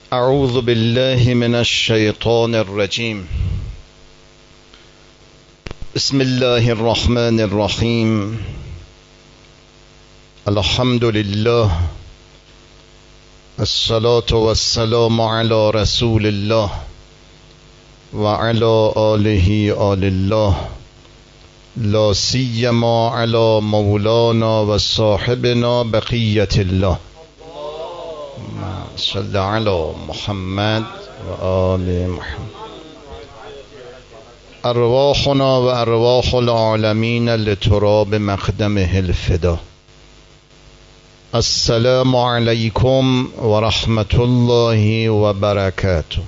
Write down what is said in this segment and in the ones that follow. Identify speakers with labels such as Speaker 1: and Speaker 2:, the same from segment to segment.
Speaker 1: اعوذ بالله من الشیطان الرجیم. بسم الله الرحمن الرحیم. الحمد لله الصلاة والسلام على رسول الله وعلى آله آل الله لا سیما على مولانا و صاحبنا بقیة الله. صل علی محمد و آل محمد. ارواحنا و ارواح العالمین لتراب مقدمه الفدا. السلام علیکم و رحمت الله و برکاته.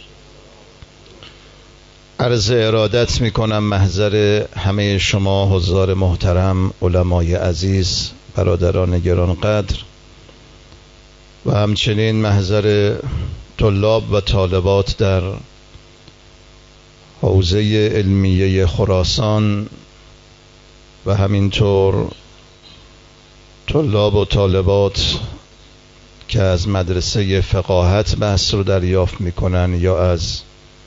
Speaker 1: عرض ارادت میکنم محضر همه شما حضار محترم، علمای عزیز، برادران گرانقدر و همچنین محضر طلاب و طالبات در حوزه علمیه خراسان و همینطور طلاب و طالبات که از مدرسه فقاهت بحث رو دریافت میکنن یا از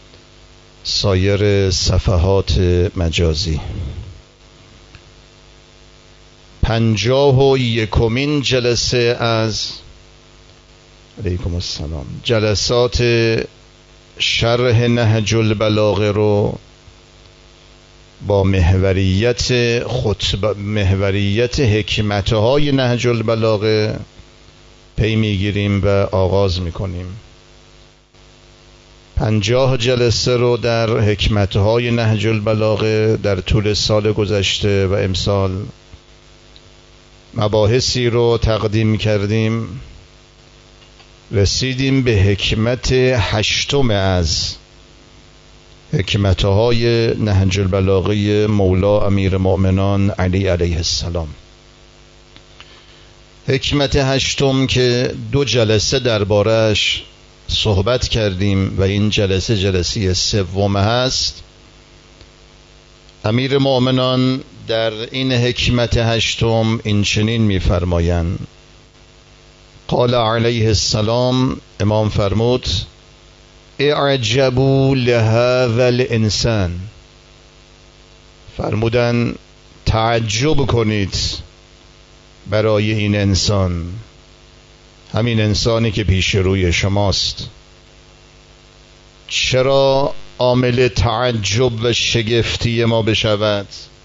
Speaker 1: سایر صفحات مجازی. 51مین جلسه از علیکم السلام جلسات شرح نهج البلاغه رو با محوریت حکمتهای نهج البلاغه پی میگیریم و آغاز میکنیم. 50 جلسه رو در حکمتهای نهج البلاغه در طول سال گذشته و امسال مباحثی رو تقدیم کردیم. رسیدیم به حکمت 8 از حکمتهای نهج البلاغه مولا امیر المؤمنان علی علیه السلام. حکمت 8 که 2 جلسه دربارش صحبت کردیم و این جلسه 3 هست. امیر المؤمنان در این حکمت 8 این چنین می‌فرمایند: قال علیه السلام، امام فرمود: اعجبوا لهذا الانسان، فرمودن تعجب کنید برای این انسان، همین انسانی که پیش روی شماست. چرا عامل تعجب و شگفتی ما بشود؟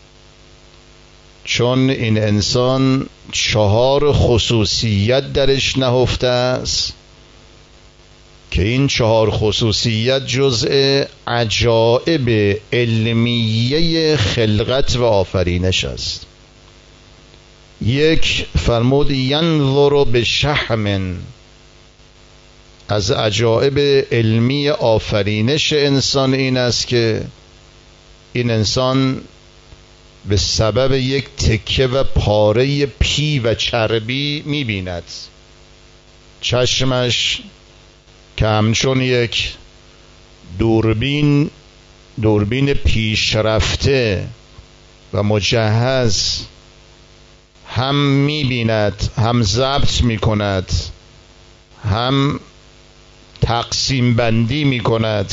Speaker 1: چون این انسان 4 خصوصیت درش نهفته است که این 4 خصوصیت جزء عجائب علمیه خلقت و آفرینش است. 1 فرمود ینظر بشحم، از عجائب علمی آفرینش انسان این است که این انسان به سبب یک تکه و پاره پی و چربی می‌بیند. چشمش که همچون یک دوربین پیشرفته و مجهز هم می‌بیند، هم ضبط می‌کند، هم تقسیم بندی می‌کند.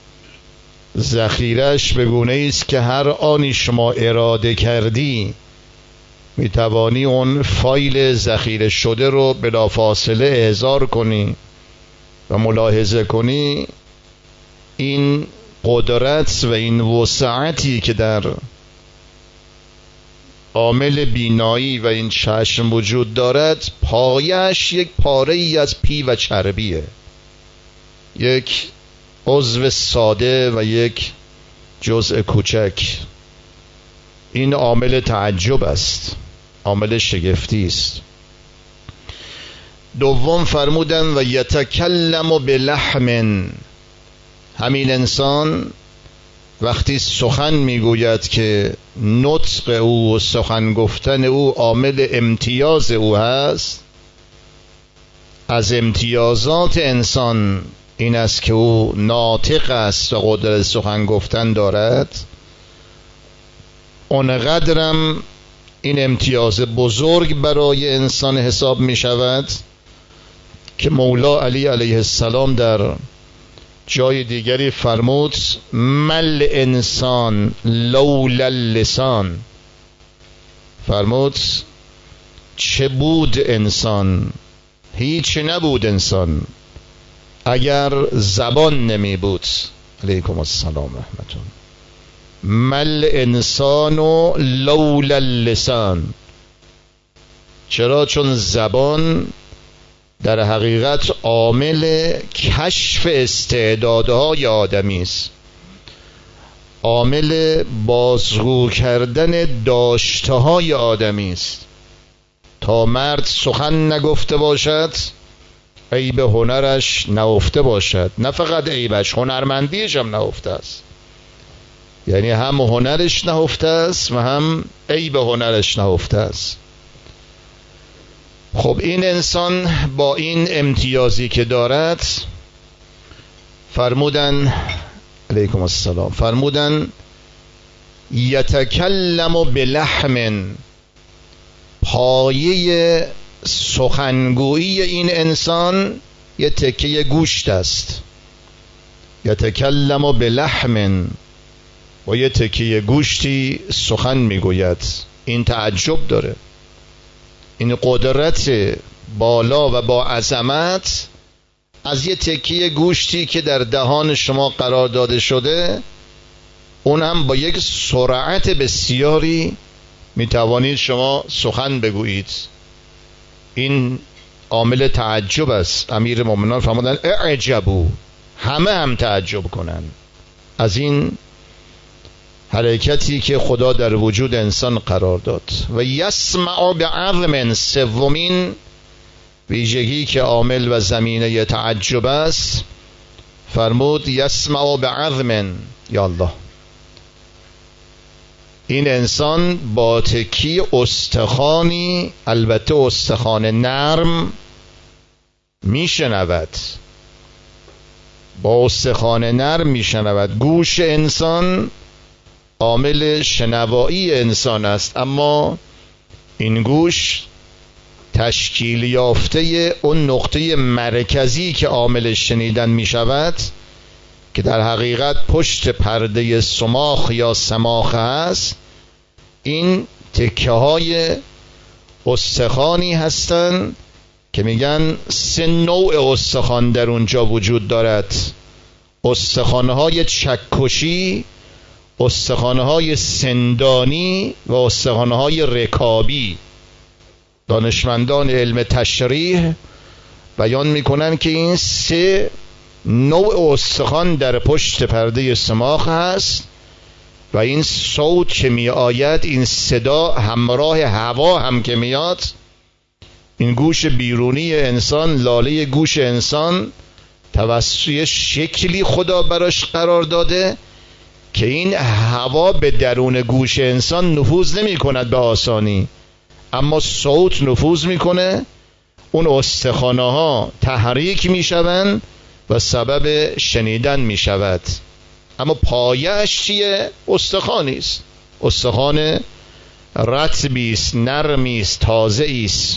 Speaker 1: ذخیرش به گونه است که هر آنی شما اراده کردی میتوانی اون فایل ذخیره شده رو بلافاصله احضار کنی و ملاحظه کنی. این قدرت و این وسعتی که در عامل بینایی و این چشم وجود دارد، پایش یک پاره ای از پی و چربیه، یک عضو ساده و یک جزء کوچک. این عامل تعجب است، عامل شگفتی است. 2 فرمودن و یتکلم بلحم، همین انسان وقتی سخن میگوید که نطق او و سخن گفتن او عامل امتیاز او هست. از امتیازات انسان این است که او ناطق است و قدرت سخن گفتن دارد. اونقدرم این امتیاز بزرگ برای انسان حساب می شود که مولا علی علیه السلام در جای دیگری فرمود مل انسان لولا اللسان، فرمود چه بود انسان، هیچ نبود انسان اگر زبان نمی بود. علیکم السلام رحمتون. مل انسان لولا اللسان. چرا؟ چون زبان در حقیقت عامل کشف استعدادهای آدمی است، عامل بازگو کردن داشته‌های آدمی است. تا مرد سخن نگفته باشد عیب هنرش نهفته باشد. نه فقط عیبش، هنرمندیش هم نهفته است. یعنی هم هنرش نهفته است و هم عیب هنرش نهفته است. خب این انسان با این امتیازی که دارد فرمودن علیکم السلام، فرمودن یتکلم بلحم، پایه سخنگویی این انسان یه تکه گوشت است. یتکلم بلحم، با یه تکه گوشتی سخن میگوید. این تعجب داره، این قدرت بالا و با عظمت از یه تکه گوشتی که در دهان شما قرار داده شده، اون هم با یک سرعت بسیاری میتوانید شما سخن بگویید. این عامل تعجب است. امیر مومنان فرمودن اعجبوا، همه هم تعجب کنن از این حرکتی که خدا در وجود انسان قرار داد. و یسمع بعظم، سومین ویژگی که عامل و زمینه تعجب است، فرمود یسمع بعظم. یا الله، این انسان با تکی استخوانی، البته استخوان نرم، میشنود. با استخوان نرم میشنود. گوش انسان عامل شنوایی انسان است، اما این گوش تشکیل یافته اون نقطه مرکزی که عامل شنیدن می شود، که در حقیقت پشت پرده سماخ یا سماخ هست، این تکه های استخوانی هستند که میگن 3 نوع استخوان در اونجا وجود دارد. استخوانهای چکشی، استخوانهای سندانی و استخوانهای رکابی. دانشمندان علم تشریح بیان میکنن که این 3 نوع استخوان در پشت پرده سماخ هست و این صوت که می آید، این صدا همراه هوا هم که میاد، این گوش بیرونی انسان، لاله گوش انسان، توسط شکلی خدا براش قرار داده که این هوا به درون گوش انسان نفوذ نمی کند به آسانی، اما صوت نفوذ میکنه. اون استخوانه ها تحریک میشوند و سبب شنیدن میشود. اما پایه‌اش چیه؟ استخوانی است. استخوان رطبی است، نرمی است، تازه است.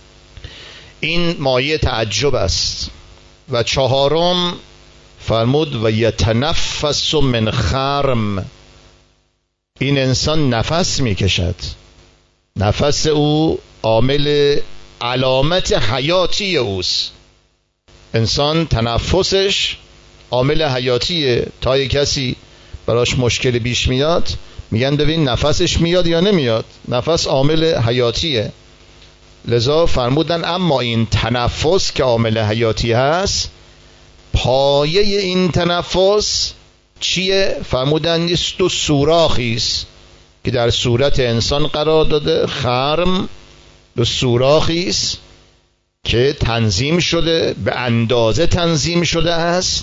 Speaker 1: این مایه تعجب است. و 4م فرمود و یتنفس من خرم، این انسان نفس میکشد. نفس او عامل علامت حیاتی اوست. انسان تنفسش عامل حیاتیه. تا یک کسی براش مشکل پیش میاد میگن ببین نفسش میاد یا نمیاد. نفس عامل حیاتیه. لذا فرمودن اما این تنفس که عامل حیاتی هست، پایه این تنفس چیه؟ فرمودن نیست 2 سوراخی است که در صورت انسان قرار داده. خرم 2 سوراخی است که تنظیم شده، به اندازه تنظیم شده است.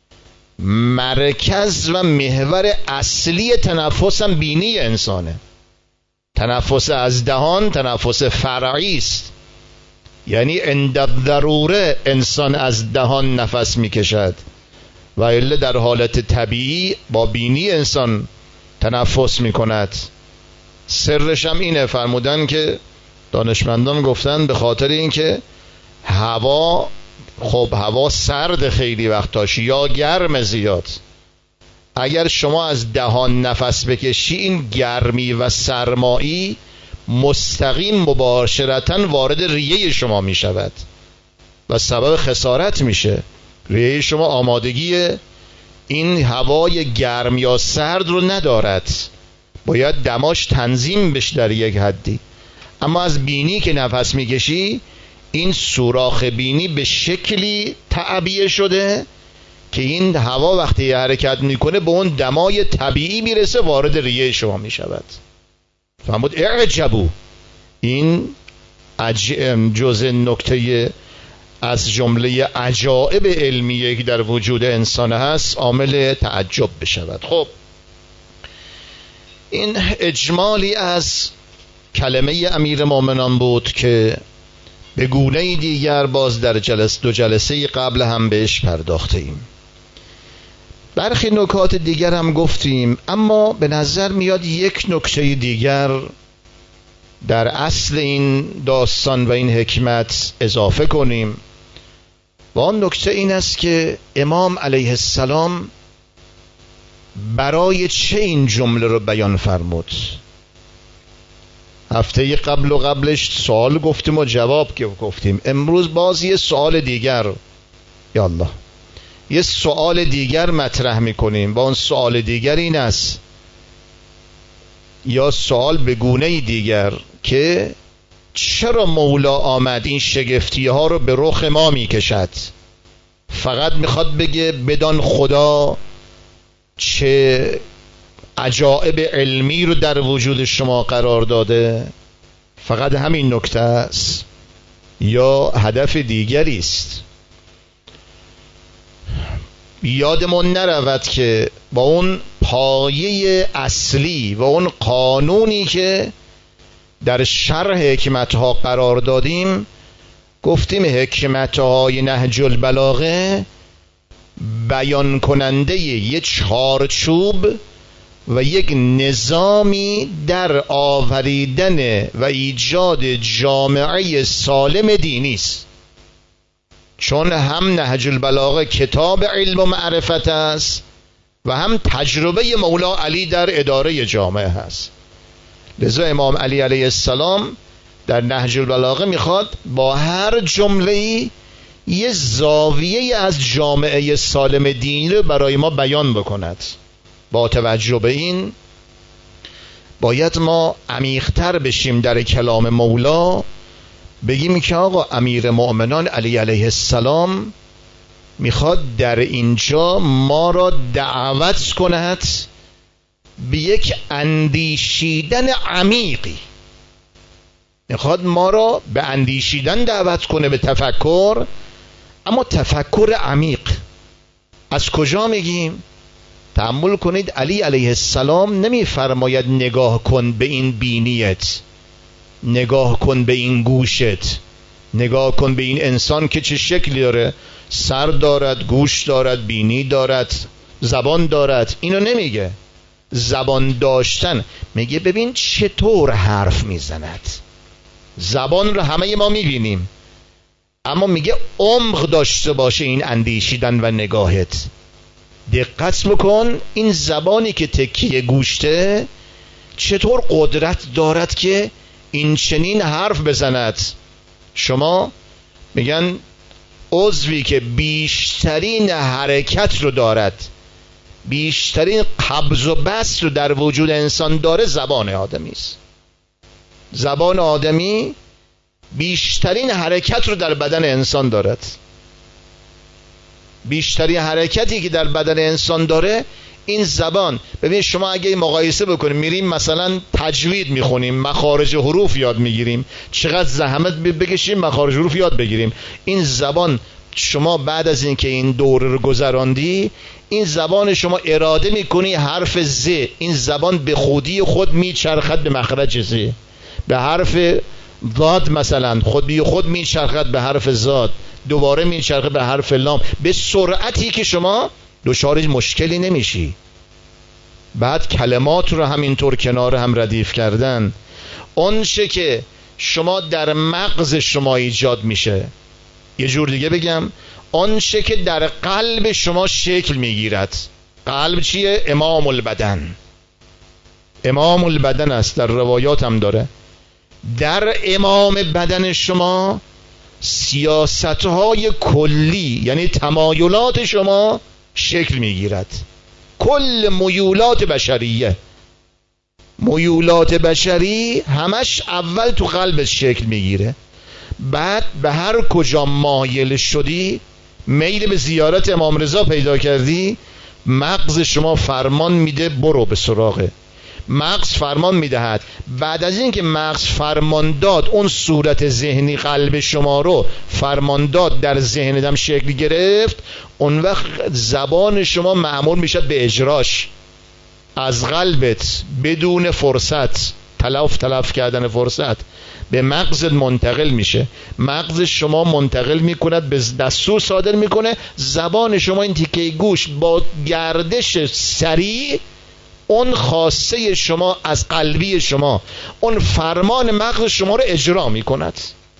Speaker 1: مرکز و محور اصلی تنفس هم بینی انسانه. تنفس از دهان تنفس فرعی است، یعنی عند الضروره انسان از دهان نفس میکشد و الا در حالت طبیعی با بینی انسان تنفس میکند. سرش هم اینه، فرمودن که دانشمندان گفتن به خاطر اینکه هوا خب هوا سرد خیلی وقتاش یا گرم زیاد. اگر شما از دهان نفس بکشی، این گرمی و سرمایی مستقیم مباشرتاً وارد ریه شما می شود و سبب خسارت میشه. ریه شما آمادگی این هوای گرم یا سرد رو ندارد، باید دماش تنظیم بشه در یک حدی. اما از بینی که نفس میکشی، این سوراخ بینی به شکلی تعبیه شده که این هوا وقتی حرکت میکنه به اون دمای طبیعی میرسه، وارد ریه شما میشود. فهمود؟ اعجبو. این جزء نکته از جمله عجائب علمیه که در وجود انسان هست، عامل تعجب بشود. خب این اجمالی از کلمه امیر مومنان بود که به گونه دیگر باز در دو جلسه قبل هم بهش پرداخته ایم. برخی نکات دیگر هم گفتیم، اما به نظر میاد یک نکته دیگر در اصل این داستان و این حکمت اضافه کنیم و آن نکته این است که امام علیه السلام برای چه این جمله رو بیان فرمود. هفته قبل و قبلش سوال گفتیم و جواب که گفتیم. امروز باز یه سوال دیگر، یا الله، یه سوال دیگر مطرح میکنیم و اون سوال دیگر این است، یا سوال به گونه دیگر، که چرا مولا آمد این شگفتی ها رو به رخ ما میکشد؟ فقط میخواد بگه بدان خدا چه عجائب علمی رو در وجود شما قرار داده؟ فقط همین نکته است یا هدف دیگری است؟ یادمون نرود که با اون پایه اصلی و اون قانونی که در شرح حکمتها قرار دادیم، گفتیم حکمتهای نهج البلاغه بیان کننده یک چارچوب و یک نظامی در آوریدن و ایجاد جامعه سالم دینی است. چون هم نهج البلاغه کتاب علم و معرفت است و هم تجربه مولا علی در اداره جامعه هست. لذا امام علی علیه السلام در نهج البلاغه میخواد با هر جمله‌ای یه زاویه از جامعه سالم دینی رو برای ما بیان بکند. با توجه به این باید ما عمیق‌تر بشیم در کلام مولا، بگیم که آقا امیر مؤمنان علی علیه السلام میخواد در اینجا ما را دعوت کند به یک اندیشیدن عمیقی. میخواد ما را به اندیشیدن دعوت کنه، به تفکر، اما تفکر عمیق. از کجا میگیم؟ تأمل کنید، علی علیه السلام نمیفرماید نگاه کن به این بینیت، نگاه کن به این گوشت، نگاه کن به این انسان که چه شکلی داره، سر دارد، گوش دارد، بینی دارد، زبان دارد. اینو نمیگه. زبان داشتن میگه ببین چطور حرف میزند. زبان رو همه ما میبینیم، اما میگه عمق داشته باشه این اندیشیدن و نگاهت. دقت بکن این زبانی که تکیه گوشته چطور قدرت دارد که این چنین حرف بزند. شما میگن عضوی که بیشترین حرکت رو دارد، بیشترین قبض و بسط رو در وجود انسان داره، زبان آدمی است. زبان آدمی بیشترین حرکت رو در بدن انسان دارد. بیشترین حرکتی که در بدن انسان داره این زبان. ببین شما اگه مقایسه بکنیم، میریم مثلا تجوید میخونیم، مخارج حروف یاد میگیریم، چقدر زحمت بکشیم مخارج حروف یاد بگیریم. این زبان شما بعد از اینکه این دوره رو گذراندی، این زبان شما اراده میکنی حرف ز، این زبان به خودی خود میچرخد به مخرج ز. به حرف ضاد مثلا خود میچرخد به حرف ضاد، دوباره میچرخد به حرف لام، به سرعتی که شما دچار مشکلی نمیشی. بعد کلمات رو همینطور کنار هم ردیف کردن. اون چه که شما در مغز شما ایجاد میشه، یه جور دیگه بگم، آنچه که در قلب شما شکل میگیرد. قلب چیه؟ امام البدن. امام البدن است، در روایات هم داره. در امام بدن شما سیاستهای کلی، یعنی تمایلات شما شکل میگیرد. کل میولات بشریه، میولات بشری همش اول تو قلبت شکل میگیره. بعد به هر کجا مایل شدی، میل به زیارت امام رضا پیدا کردی، مغز شما فرمان میده برو به سراغه. مغز فرمان میدهد. بعد از این که مغز فرمان داد، اون صورت ذهنی قلب شما رو فرمان داد، در ذهنتم شکل گرفت، اون وقت زبان شما مأمور میشه به اجراش. از قلبت بدون فرصت، تلف کردن فرصت، به مغزت منتقل میشه. مغز شما منتقل میکند، به دستور صادر میکنه. زبان شما این تیکه گوش با گردش سریع اون خواسته شما از قلبی شما، اون فرمان مغز شما رو اجرا میکند.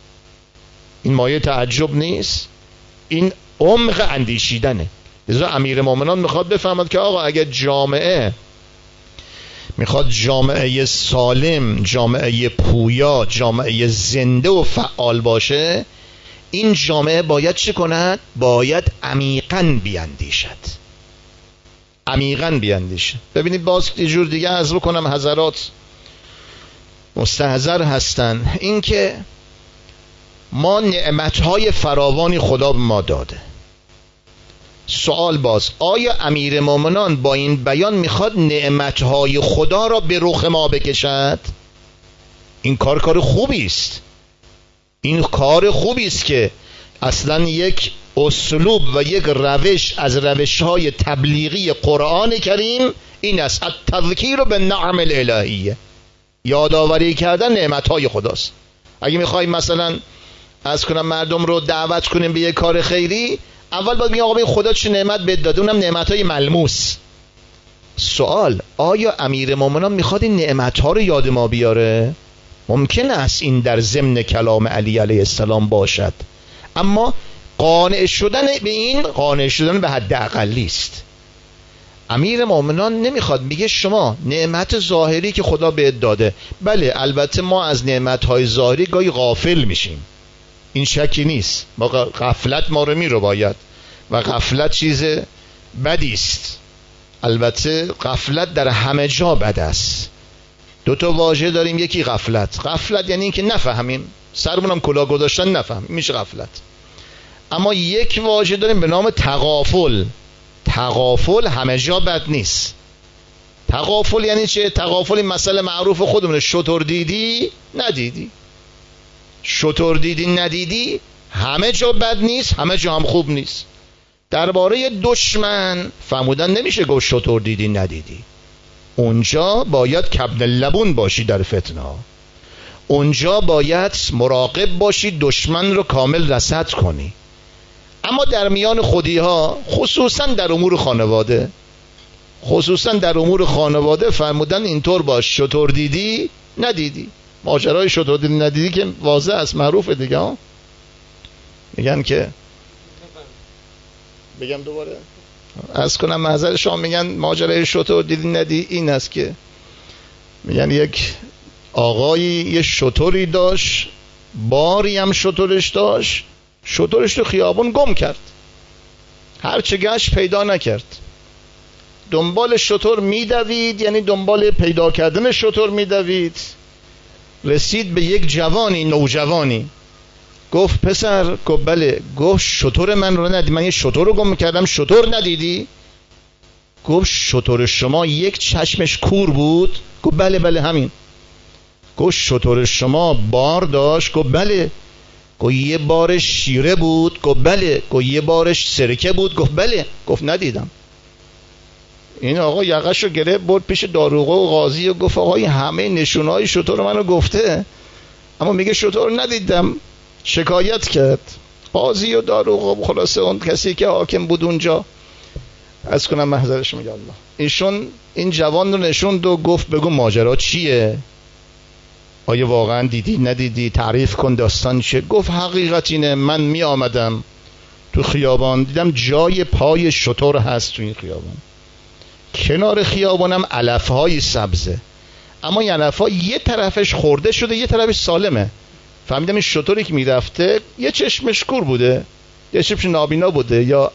Speaker 1: این مایه تعجب نیست، این عمق اندیشیدنه. لذا امیرالمومنین میخواد بفهمد که آقا اگر جامعه میخواد جامعه سالم، جامعه پویا، جامعه زنده و فعال باشه، این جامعه باید چه کند؟ باید عمیقاً بیاندیشد. عمیقاً بیاندیشه. ببینید باز یه جور دیگه عرض بکنم، حضرات مستحضر هستن، این که ما نعمتهای فراوانی خدا به ما داده. سوال باز، آیا امیرالمومنین با این بیان میخواد نعمتهای خدا را به رخ ما بکشد؟ این کار خوبی است. این کار خوبی است که اصلا یک اسلوب و یک روش از روش‌های تبلیغی قرآن کریم این است، التذکیر بالنعم الالهیه، یادآوری کردن نعمتهای خداست. اگه میخوایم مثلا از کنم مردم رو دعوت کنیم به یک کار خیری، اول باید بگیم آقا خدا چه نعمت بهت داده، اونم نعمتهای ملموس. سوال، آیا امیرالمومنین میخواد این نعمتها رو یاد ما بیاره؟ ممکن است این در ضمن کلام علی علیه السلام باشد، اما قانع شدن به این، قانع شدن به حد اقلی است. امیرالمومنین نمیخواد، میگه شما نعمت ظاهری که خدا بهت داده، بله البته ما از نعمتهای ظاهری گاهی غافل میشیم، این شکی نیست، ما غفلت ما رو میرو باید، و غفلت چیز بدی است. البته غفلت در همه جا بد است. دو تا واژه داریم، یکی غفلت یعنی این که نفهمیم، سرمونم کلاه گذاشتن نفهم، میشه غفلت. اما یک واژه داریم به نام تغافل. تغافل همه جا بد نیست. تغافل یعنی چه؟ تغافل این مسئله معروف خودمونه، شتر دیدی ندیدی. شتر دیدی ندیدی همه جا بد نیست، همه جا هم خوب نیست. درباره دشمن فرمودن نمیشه گفت شتر دیدی ندیدی. اونجا باید کبن لبون باشی در فتنه، اونجا باید مراقب باشی دشمن رو کامل رصد کنی. اما در میان خودی ها، خصوصا در امور خانواده فرمودن اینطور باش، شتر دیدی ندیدی. ماجرای شتر دیدی ندیدی که واضح است، معروفه دیگه ها. میگن که بگم دوباره از کنم معذرت شما، میگن ماجرای شتر دیدی ندیدی این است که میگن یک آقایی یه شتری داشت، باری هم شترش داشت، شترش تو خیابون گم کرد، هرچه گشت پیدا نکرد. دنبال شتر میدوید، یعنی دنبال پیدا کردن شتر میدوید. رسید به یک جوانی، نوجوانی. گفت پسر، گفت بله. گفت شتر من رو ندیدی؟ من یه شتر رو گم کردم، شتر ندیدی؟ گفت شتر شما یک چشمش کور بود؟ گفت بله همین. گفت شتر شما بار داشت؟ گفت بله. گفت یه بارش شیره بود؟ گفت بله. گفت یه بارش سرکه بود؟ گفت بله. گفت ندیدم. این آقا یقش رو گرفت برد پیش داروغه و قاضی و گفت آقا همه نشونهای شتر منو گفته، اما میگه شتر ندیدم. شکایت کرد قاضی و داروغه، خلاصه اون کسی که حاکم بود اونجا، از کنم محضرش میگه الله، ایشون این جوان رو نشوند و گفت بگو ماجرا چیه؟ آیا واقعا دیدی ندیدی؟ تعریف کن داستان چیه؟ گفت حقیقت اینه، من می آمدم تو خیابان دیدم جای پای شتر هست تو این خیابان. کنار خیابانم علف‌های سبزه، اما این علف‌ها یه طرفش خورده شده یه طرفش سالمه. فهمیدم این شتری که میرفته یه چشمش کور بوده، یه چشمش نابینا بوده، یا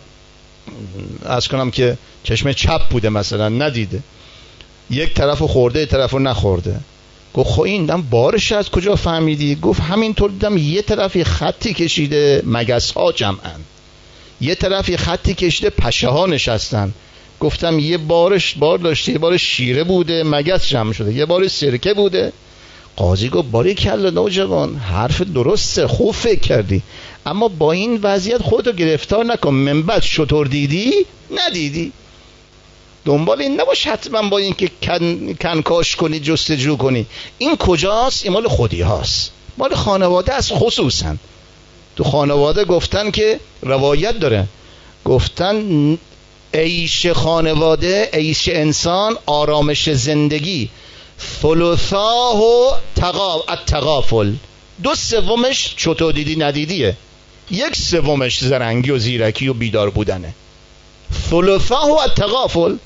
Speaker 1: از کنم که چشم چپ بوده مثلا ندیده، یک طرفو خورده یک طرفو نخورده. گفت خب این دم بارش از کجا فهمیدی؟ گفت همینطور دیدم یه طرفی خطی کشیده مگس ها جمعن، یه طرفی خطی کشیده پشه ها نشستن. گفتم یه بار داشته، یه بار شیره بوده مگس جمع شده، یه بار سرکه بوده. قاضی گفت باریکلا نوجوان، حرف درسته، خوب فکر کردی، اما با این وضعیت خودتو گرفتار نکن. من بعد شطور دیدی ندیدی، دنبال این نباش حتما با این که کنکاش کنی جستجو کنی. این کجاست؟ این مال خودی هاست، مال خانواده است. خصوصا تو خانواده گفتن که روایت داره، گفتن عیش خانواده، عیش انسان، آرامش زندگی، ثلثاه التغافل، 2/3 چطور دیدی ندیدیه، 1/3 زرنگی و زیرکی و بیدار بودنه. ثلثاه التغافل،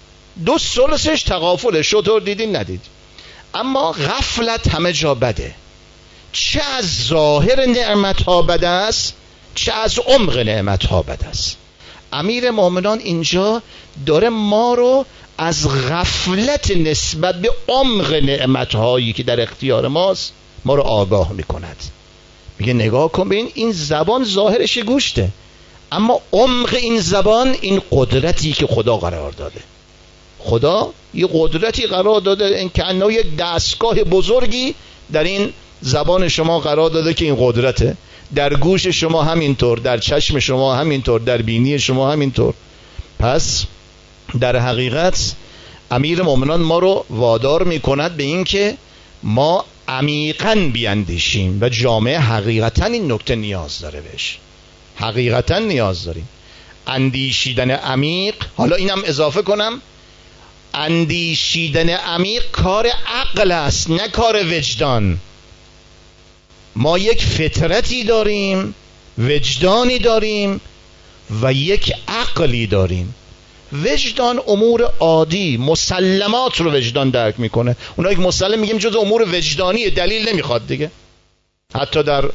Speaker 1: 2/3 تغافله، چطور دیدی ندیدی. اما غفلت همه جا بده، چه از ظاهر نعمت ها بده است چه از عمق نعمت ها بده است. امیر مومنان اینجا داره ما رو از غفلت نسبت به عمق نعمت هایی که در اختیار ماست ما رو آگاه میکند. میگه نگاه کن ببین این زبان ظاهرش گوشته، اما عمق این زبان این قدرتی که خدا قرار داده. خدا یه قدرتی قرار داده، این که انه یک دستگاه بزرگی در این زبان شما قرار داده که این قدرته، در گوش شما همینطور، در چشم شما همینطور، در بینی شما همینطور. پس در حقیقت امیر مومنان ما رو وادار میکند به این که ما عمیقاً بیاندیشیم و جامعه حقیقتاً این نکته نیاز داره بهش، حقیقتاً نیاز داریم. اندیشیدن عمیق، حالا اینم اضافه کنم، اندیشیدن عمیق کار عقل است نه کار وجدان. ما یک فطرتی داریم، وجدانی داریم و یک عقلی داریم. وجدان امور عادی، مسلمات رو وجدان درک میکنه. اونایی که مسلم میگیم جز امور وجدانی، دلیل نمیخواد دیگه. حتی در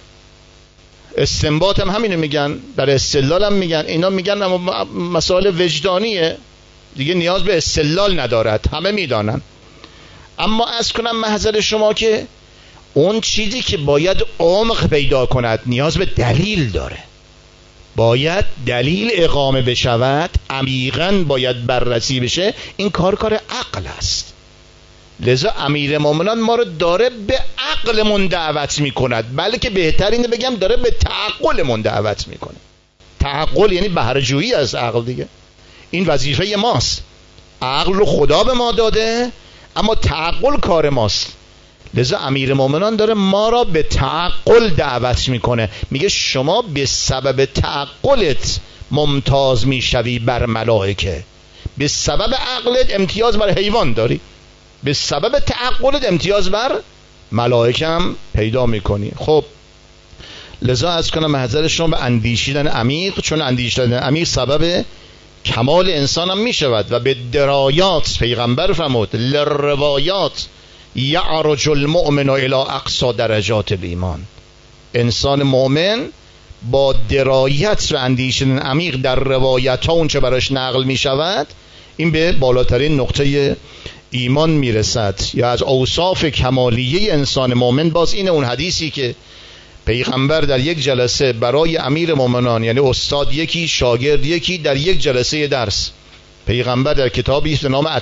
Speaker 1: استنباط هم همینو میگن، در استدلال هم میگن، اینا میگن اما مسائل وجدانیه دیگه نیاز به استدلال ندارد، همه میدانن. اما از کنم محضر شما که اون چیزی که باید عمق پیدا کند نیاز به دلیل داره، باید دلیل اقامه بشود، عمیقاً باید بررسی بشه. این کار عقل است. لذا امیر مومنان ما رو داره به عقلمون دعوت میکند، بلکه بهتر اینه بگم داره به تعقلمون دعوت میکنه. تعقل یعنی بهره‌جویی از عقل دیگه. این وظیفه ماست. عقل رو خدا به ما داده، اما تعقل کار ماست. لذا امیر مومنان داره ما را به تعقل دعوت میکنه، میگه شما به سبب تعقلت ممتاز میشوی بر ملائکه، به سبب عقلت امتیاز بر حیوان داری، به سبب تعقلت امتیاز بر ملائکه هم پیدا میکنی. خب لذا از کنم محضر شما به اندیشیدن عمیق، چون اندیشیدن عمیق سبب کمال انسان هم میشود و به درایات، پیغمبر فرمود للروایات یعرج المؤمن الى اقصى درجات الایمان. انسان مؤمن با درایت و اندیشیدن عمیق در روایت ها اون چه براش نقل می شود، این به بالاترین نقطه ایمان می رسد. یا از اوصاف کمالیه انسان مؤمن باز اینه، اون حدیثی که پیغمبر در یک جلسه برای امیر مومنان، یعنی استاد یکی شاگرد یکی، در یک جلسه درس، پیغمبر در کتابی به نام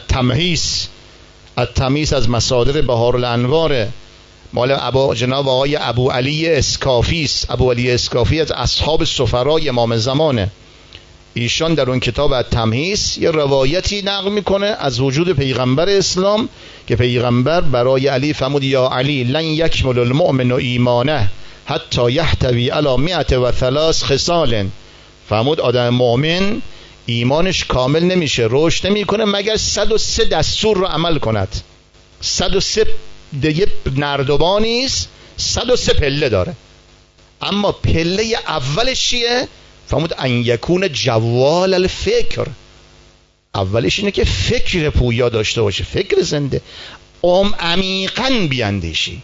Speaker 1: التمیز از مصادر بهار الانوار مال جناب آقای ابو علی اسکافی است. ابو علی اسکافی از اصحاب سفرای امام زمانه. ایشان در اون کتاب التمیز یه روایتی نقل میکنه از وجود پیغمبر اسلام که پیغمبر برای علی فرمود یا علی لن یکمل المؤمن ایمانه حتی یحتوی علی 103 خصال. فرمود آدم مؤمن ایمانش کامل نمیشه، رشد نمیکنه مگر 103 دستور رو عمل کند. 103 دیگه نردبانی است، 103 پله داره. اما پله اولش چیه؟ فرمود ان یکون جوال الفکر، اولش اینه که فکر پویا داشته باشه، فکر زنده، عمیقاً بیاندیشی.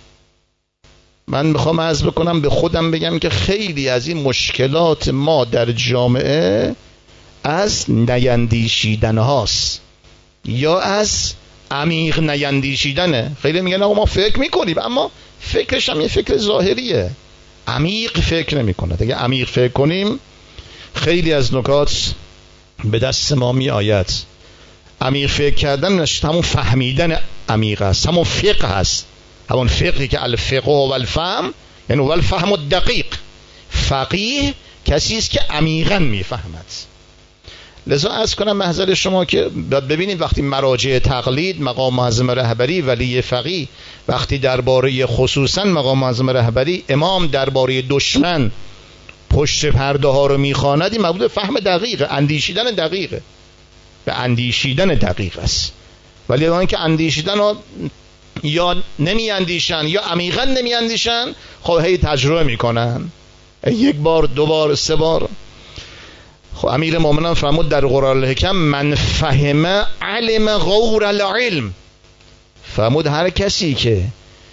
Speaker 1: من میخوام عرض بکنم به خودم بگم که خیلی از این مشکلات ما در جامعه از نیندیشیدن هاست یا از عمیق نیندیشیدنه. خیلی میگن آقا ما فکر میکنیم، اما فکرش هم یه فکر ظاهریه، عمیق فکر نمیکنه. اگه عمیق فکر کنیم خیلی از نکات به دست ما می آید. عمیق فکر کردن همون فهمیدن عمیق است، همون فقه هست، همون فقهی که الفقه و الفهم، یعنی الفهم الدقیق. فقیه کسی است که عمیقاً میفهمد. لذا عرض کنم محضر شما که ببینید وقتی مراجع تقلید، مقام معظم رهبری، ولی فقیه، وقتی درباره خصوصا مقام معظم رهبری امام درباره دشمن پشت پرده ها رو میخواند، این مبود فهم دقیقه، اندیشیدن دقیقه، به اندیشیدن دقیق است. ولی اون که اندیشیدن رو یا نمی اندیشن یا عمیقا نمی اندیشن، خب هی تجربه میکنن، یک بار، دو بار، سه بار. خب امیر مومنان فرمود در قرآن الحکم من فهم علم غور العلم، فرمود هر کسی که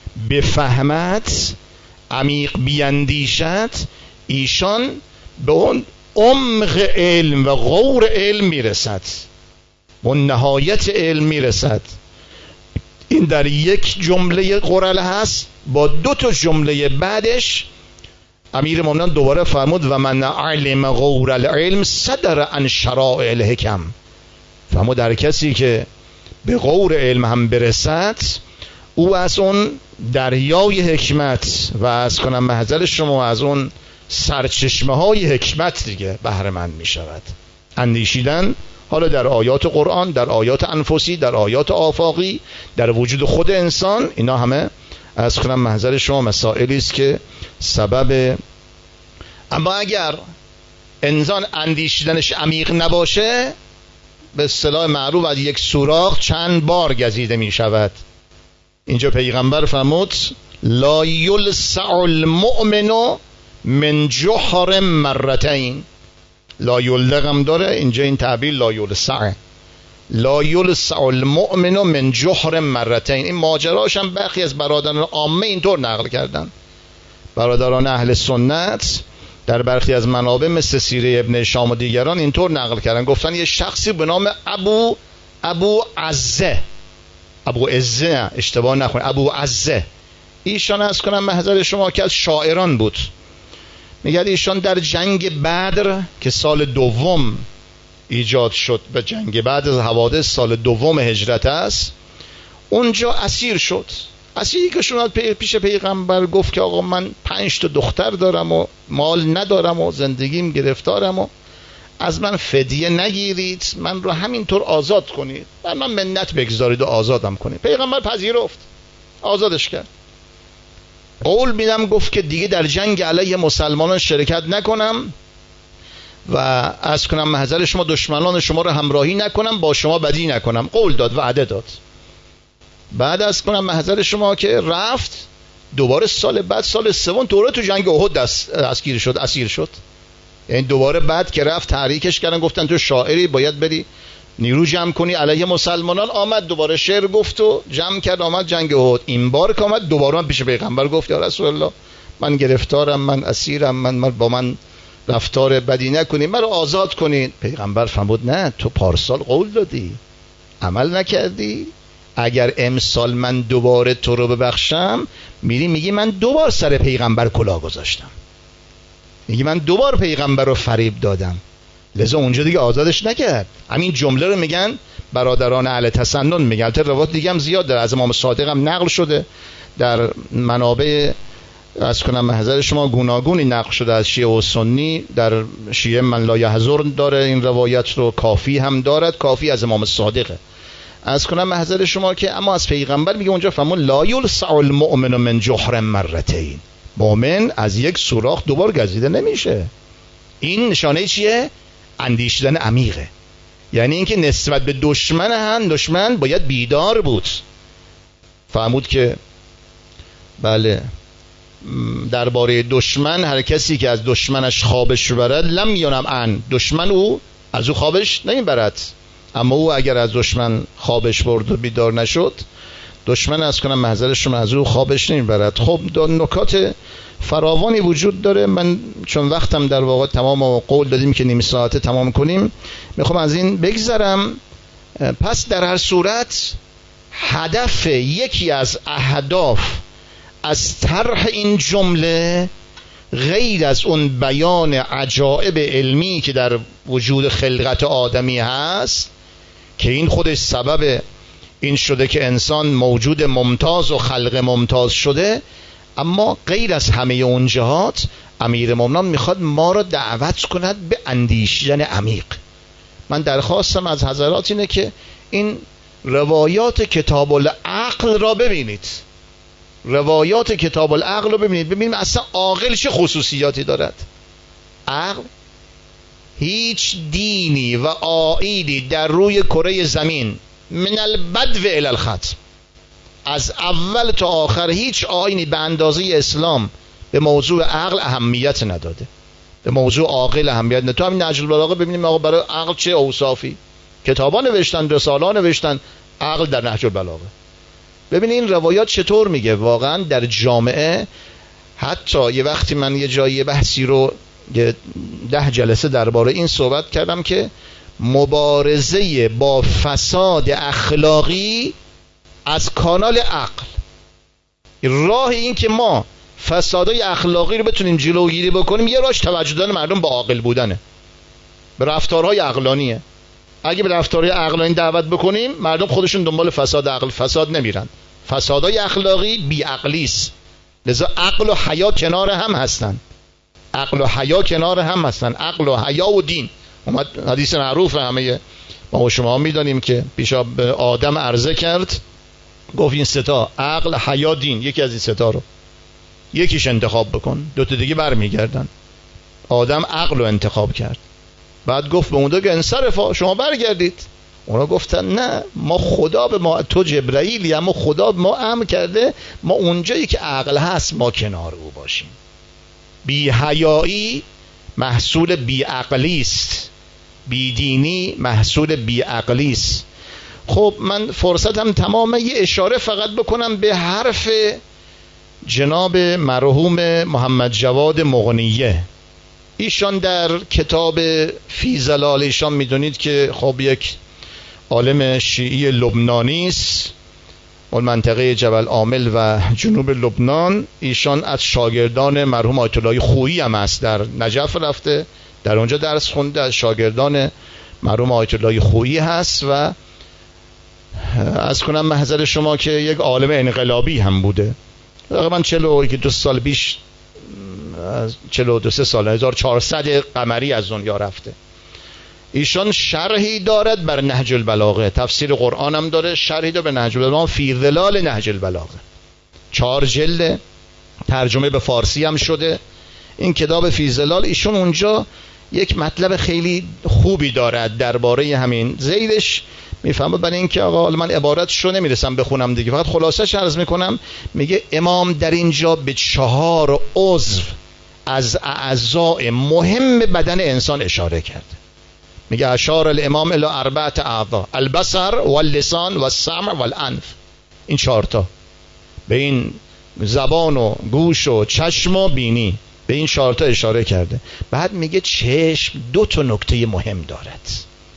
Speaker 1: بفهمد، عمیق بیاندیشد، ایشان به اون عمق علم و غور علم میرسد، و نهایت علم میرسد. این در یک جمله قرآن هست. با دو تا جمله بعدش امیر مومنان دوباره فرمود و من علم غور العلم صدر عن شرائع الحکم، فرمود هر کسی که به غور علم هم برسد، او از اون دریای حکمت و از کنم محضر شما از اون سرچشمه های حکمت دیگه بهره مند می شود. اندیشیدن حالا در آیات قرآن، در آیات انفسی، در آیات آفاقی، در وجود خود انسان، اینا همه از کنم محضر شما مسائلی است که سبب. اما اگر انسان اندیشیدنش عمیق نباشه، به اصطلاح معروف از یک سوراخ چند بار گزیده می شود. اینجا پیغمبر فرمود لا یلسع المؤمن من جحر مرتين. لا یلدغم داره اینجا، این تعبیر لا یلسع، لا یلسع المؤمن من جحر مرتين. این ماجراش هم برخی از برادران عامه اینطور نقل کردن. برادران اهل سنت در برخی از منابع مثل سیره ابن هشام و دیگران اینطور نقل کردن، گفتن یه شخصی به نام ابو عزه، ابو عزه، اشتباه نکنید، ابو عزه، ایشان از کنم محضر شما که از شاعران بود. میگه ایشان در جنگ بدر که سال دوم ایجاد شد، به جنگ بعد از حوادث سال دوم هجرت است، اونجا اسیر شد. اسیری که شما پیش پیغمبر گفت که آقا من 5 تا دختر دارم و مال ندارم و زندگیم گرفتارم و از من فدیه نگیرید، من رو همینطور آزاد کنید، بر من منت بگذارید و آزادم کنید. پیغمبر پذیرفت، آزادش کرد. قول میدم گفت که دیگه در جنگ علیه مسلمانان شرکت نکنم و از کنم محضر شما دشمنان شما رو همراهی نکنم، با شما بدی نکنم. قول داد، وعده داد. بعد از کنم محضر شما که رفت، دوباره سال بعد، سال سوم، دوباره تو جنگ احد اسیر شد. یعنی دوباره بعد که رفت تحریکش کردن، گفتن تو شاعری باید بری نیرو جمع کنی علیه مسلمانان. آمد دوباره شعر گفت و جمع کرد، آمد جنگ احد. این بار که آمد دوباره پیش پیغمبر گفت یا رسول الله من گرفتارم، من اسیرم، من با من رفتار بدی نکنید، من رو آزاد کنید. پیغمبر فرمود نه، تو پارسال قول دادی، عمل نکردی. اگر امسال من دوباره تو رو ببخشم، میگی من 2 بار سر پیغمبر کلاه گذاشتم، میگی من 2 بار پیغمبر رو فریب دادم. لذا اونجا دیگه آزادش نکرد. همین جمله رو میگن برادران اهل تسنن، میگن البته روایت دیگه هم زیاد در از امام صادق هم نقل شده، در منابع از کنم محضر شما گوناگونی نقل شده از شیعه و سنی. در شیعه من لا یحضر داره این روایت رو، کافی هم دارد، کافی از امام صادقه. از کنم محضر شما که اما از پیغمبر میگه اونجا فرمود لا یلسع المؤمن من جحر مرتين، مؤمن از یک سوراخ 2 بار گزیده نمیشه. این نشانه چیه؟ اندیشیدن عمیقه. یعنی اینکه نسبت به دشمن باید بیدار بود. فرمود که بله درباره دشمن، هر کسی که از دشمنش خوابش برد لم ینم عن، دشمن او از او خوابش نمیبرد، اما او اگر از دشمن خوابش برد و بیدار نشد، دشمن از کنم محضرشون از او خوابش نمیبرد. خب نکات فراوانی وجود داره. من چون وقتم در واقع تمام و قول دادیم که نیم ساعته تمام کنیم، میخوام از این بگذرم. پس در هر صورت هدف، یکی از اهداف از طرح این جمله، غیر از اون بیان عجایب علمی که در وجود خلقت آدمی هست که این خودش سبب این شده که انسان موجود ممتاز و خلق ممتاز شده، اما غیر از همه اون جهات امیرالمومنین میخواد ما را دعوت کند به اندیشیدن عمیق. من درخواستم از حضرات اینه که این روایات کتاب العقل را ببینید، روایات کتاب العقل رو ببینید اصلا عاقل چه خصوصیاتی دارد. عقل هیچ دینی و عقیدی در روی کره زمین من البدو الی الختم، از اول تا آخر هیچ آیینی به اندازه اسلام به موضوع عقل اهمیت نداده، به موضوع عاقل اهمیت نداده. تو همین نهج البلاغه ببینیم آقا برای عقل چه اوصافی، کتابا نوشتن، رسالا نوشتن عقل در نهج البلاغه. ببین این روایات چطور میگه واقعا در جامعه. حتی یه وقتی من یه جایی بحثی رو 10 جلسه درباره این صحبت کردم که مبارزه با فساد اخلاقی از کانال عقل، راه این که ما فسادهای اخلاقی رو بتونیم جلوگیری بکنیم، یه راهش توجه دادن مردم با عاقل بودنه، به رفتارهای عقلانیه. اگه به رفتارهای عقلانی دعوت بکنیم، مردم خودشون دنبال فساد نمیرن. فسادهای اخلاقی بی عقلیست، لذا عقل و حیا کنار هم هستن، عقل و حیا کنار هم هستن، عقل و حیا و دین. اومد حدیث معروف همه ما و شما میدانیم که پیشا به آدم عرضه کرد، گفت این ستا عقل، حیا، دین، یکی از این ستا رو یکیش انتخاب بکن، دوتا دیگه برمیگردن. آدم عقل رو انتخاب کرد، بعد گفت به اون دو که انصرفا، شما برگردید. اونا گفتن نه، ما خدا به ما، تو جبرائیلی اما خدا به ما امر کرده ما اونجایی که عقل هست ما کنار او باشیم. بی حیایی محصول بی عقلی است، بی دینی محصول بی عقلی است. خب من فرصتم تمامه، یه اشاره فقط بکنم به حرف جناب مرحوم محمد جواد مغنیه. ایشان در کتاب فی ظلال، ایشان میدونید که خب یک عالم شیعی لبنانی است، اون منطقه جبل عامل و جنوب لبنان. ایشان از شاگردان مرحوم آیت الله خویی هم است، در نجف رفته، در اونجا درس خونده، از شاگردان مرحوم آیت الله خویی هست و از کنم محضر شما که یک عالم انقلابی هم بوده. من 42 سال پیش، 42 سال 1400 قمری از دنیا رفته. ایشان شرحی دارد بر نهج البلاغه، تفسیر قرآن هم داره، شرحی داره به نهج البلاغه، فی ظلال نهج البلاغه، 4 جلد، ترجمه به فارسی هم شده این کتاب فی ظلال. ایشون اونجا یک مطلب خیلی خوبی دارد درباره همین، زیدش میفهمه. برای اینکه آقا من عبارتش رو نمیرسم بخونم دیگه، فقط خلاصش عرض میکنم. میگه امام در اینجا به 4 عضو از اعضاء مهم بدن انسان اشاره کرده. میگه اشار الامام الی 4 اعضاء، البصر واللسان والسمع والانف. این 4 تا، به این زبان و گوش و چشم و بینی، به این 4 تا اشاره کرده. بعد میگه چشم 2 تا نکته مهم دارد،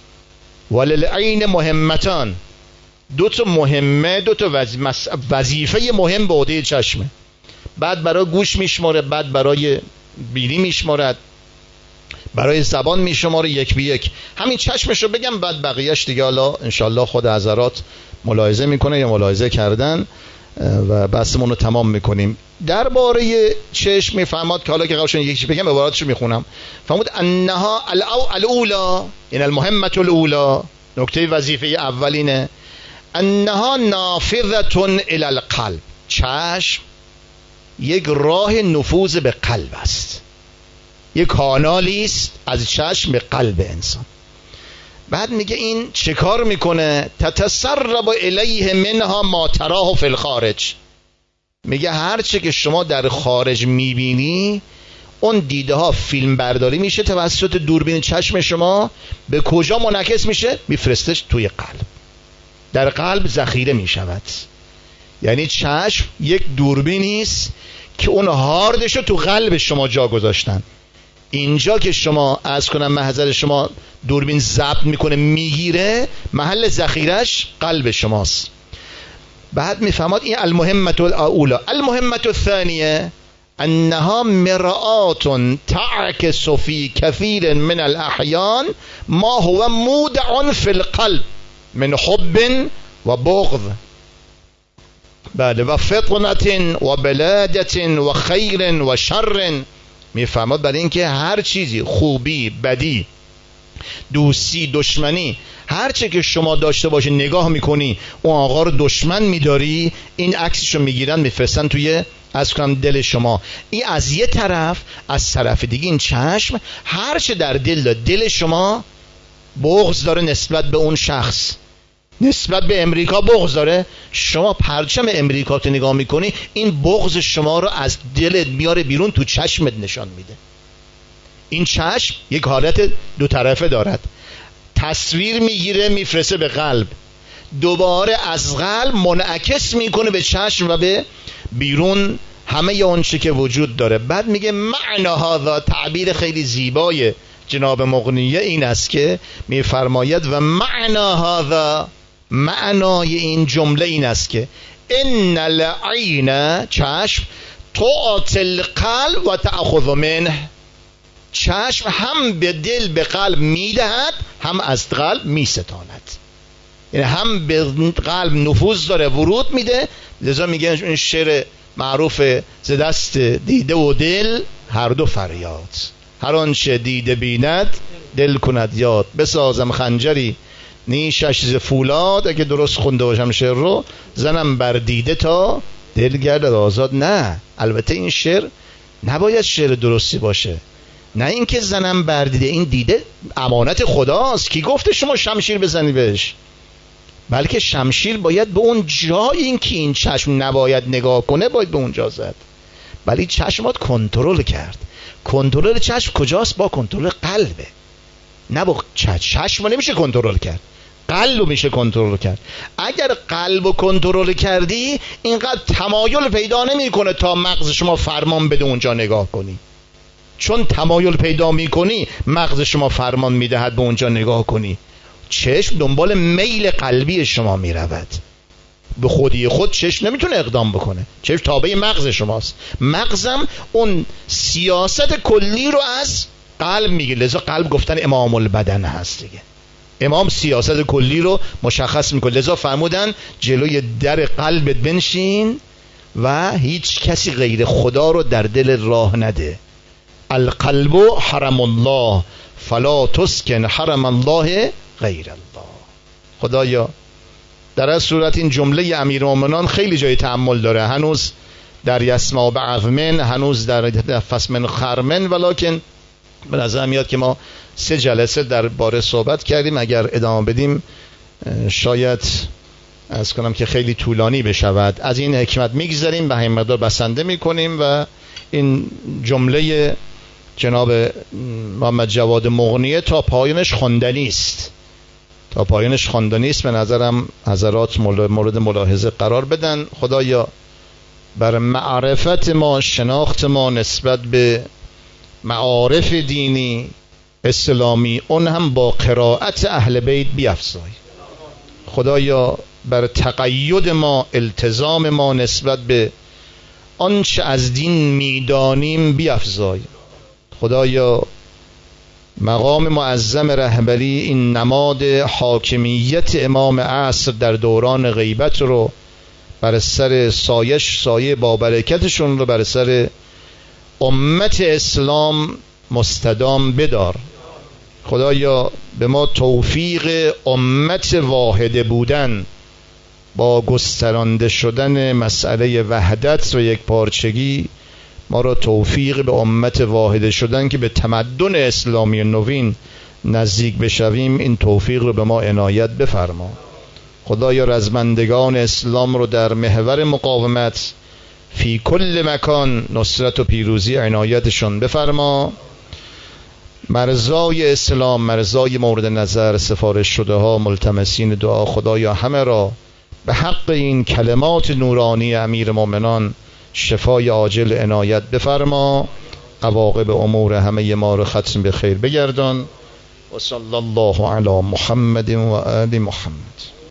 Speaker 1: وللعین مهمتان، 2 تا مهمه، 2 تا وظیفه مهم به عهده چشمه. بعد برای گوش میشماره، بعد برای بینی میشمارد، برای زبان میشماره، یک به یک. همین چشمش رو بگم، بعد بقیهش دیگه حالا انشالله خود حضرات ملاحظه میکنه یا ملاحظه کردن و بحثمون رو تمام میکنیم. درباره چشم میفهمد که حالا که قبلش یکیش بگم عباراتش رو میخونم. فهمود انها الاولا، یعنی المهمه الاولا، نکته وظیفه اولینه، انها نافذه الی القلب، چشم یک راه نفوذ به قلب است، یک کانالی است از چشم به قلب انسان. بعد میگه این چه کار میکنه؟ تتسرب الیه منها ما تراه فی الخارج، میگه هرچه که شما در خارج میبینی اون دیده ها فیلم برداری میشه توسط دوربین چشم شما، به کجا منعکس میشه؟ میفرستش توی قلب، در قلب ذخیره میشود. یعنی چشم یک دوربینی است که اون هاردش رو تو قلب شما جا گذاشتن. اینجا که شما از کنم محضر شما دوربین ضبط میکنه میگیره، محل ذخیرش قلب شماست. بعد میفهمد این المهمة الاولى. المهمة الثانیه انها مرآة تعکس فی کثیر من الاحیان ما هو مودع فی القلب من حب و بغض، بله، و فطنة و بلادة و خیر و شر. میفهمد برای اینکه هر چیزی، خوبی، بدی، دوستی، دشمنی، هر چه که شما داشته باشی نگاه میکنی اون آقا رو دشمن میداری، این عکسشو میگیرن میفرستن توی از کنم دل شما. این از یه طرف. از طرف دیگه این چشم هر چه در دل شما بغض داره نسبت به اون شخص، نسبت به امریکا بغض داره، شما پرچم امریکا تو نگاه میکنی، این بغض شما رو از دلت میاره بیرون، تو چشمت نشان میده. این چشم یک حالت دو طرفه دارد، تصویر میگیره میفرسته به قلب، دوباره از قلب منعکس میکنه به چشم و به بیرون همه اون چه که وجود داره. بعد میگه معنا هذا، تعبیر خیلی زیبای جناب مغنیه این است که میفرماید و معنا هذا، معنای این جمله این است که ان العین، چشم، تعطی القلب و تأخذ منه، چشم هم به دل به قلب میدهد هم از قلب میستاند، یعنی هم به قلب نفوذ داره ورود میده. لذا میگن این شعر معروف ز دست دیده و دل هر دو فریاد، هر آنچه دیده بیند دل کند یاد، بسازم خنجری نیشش ز فولاد، اگه درست خونده باشم شعر رو، زنم بر دیده تا دل گردد آزاد. نه، البته این شعر نباید شعر درستی باشه، نه اینکه زنم بر دیده، این دیده امانت خداست، کی گفته شما شمشیر بزنی بهش؟ بلکه شمشیر باید به اون جایی، این که این چشم نباید نگاه کنه باید به اونجا زد. ولی چشمات کنترل کرد. کنترل چشم کجاست؟ با کنترل قلبه، نه با چشم نمیشه کنترل کرد، قلب میشه کنترل کرد. اگر قلب کنترل کردی اینقدر تمایل پیدا نمیکنه تا مغز شما فرمان بده اونجا نگاه کنی، چون تمایل پیدا میکنی مغز شما فرمان میدهد به اونجا نگاه کنی. چشم دنبال میل قلبی شما میرود، به خودی خود چشم نمیتونه اقدام بکنه، چشم تابع مغز شماست. مغزم اون سیاست کلی رو از قلب میگه، لذا قلب گفتن امام البدن هست دیگه، امام سیاست کلی رو مشخص میکنه. لذا فرمودن جلوی در قلبت بنشین و هیچ کسی غیر خدا رو در دل راه نده. القلب حرم الله فلا تسکن حرم الله غیر الله. خدایا در از صورت این جمله امیرالمومنین خیلی جای تأمل داره، هنوز در یسمع بعظمن، هنوز در فسمن خرمن، ولکن به نظر میاد که ما 3 جلسه در باره صحبت کردیم، اگر ادامه بدیم شاید از کنم که خیلی طولانی بشود. از این حکمت میگذاریم و همین مقدار بسنده میکنیم و این جمله جناب محمد جواد مغنیه تا پایانش خواندنی است، تا پایانش خواندنی است. به نظرم حضرات مورد ملاحظه قرار بدن. خدایا بر معرفت ما، شناخت ما نسبت به معارف دینی اسلامی، اون هم با قرائت اهل بیت بیفزای. خدایا بر تقید ما، التزام ما نسبت به آنچه از دین میدانیم بیفزای. خدایا مقام معظم رهبری، این نماد حاکمیت امام عصر در دوران غیبت رو بر سر سایه با برکتشون رو بر سر امت اسلام مستدام بدار. خدایا به ما توفیق امت واحده بودن با گسترانده شدن مسئله وحدت و یک پارچگی، ما را توفیق به امت واحده شدن که به تمدن اسلامی نوین نزدیک بشویم، این توفیق رو به ما عنایت بفرما. خدایا رزمندگان اسلام رو در محور مقاومت فی کل مکان نصرت و پیروزی عنایتشون بفرما. مرزای اسلام، مرزای مورد نظر، سفارش شده ها، ملتمسین دعا، خدایا همه را به حق این کلمات نورانی امیر مومنان شفای عاجل عنایت بفرما. عواقب امور همه ما رو ختم به خیر بگردان. و صلی الله علی محمد و آل محمد.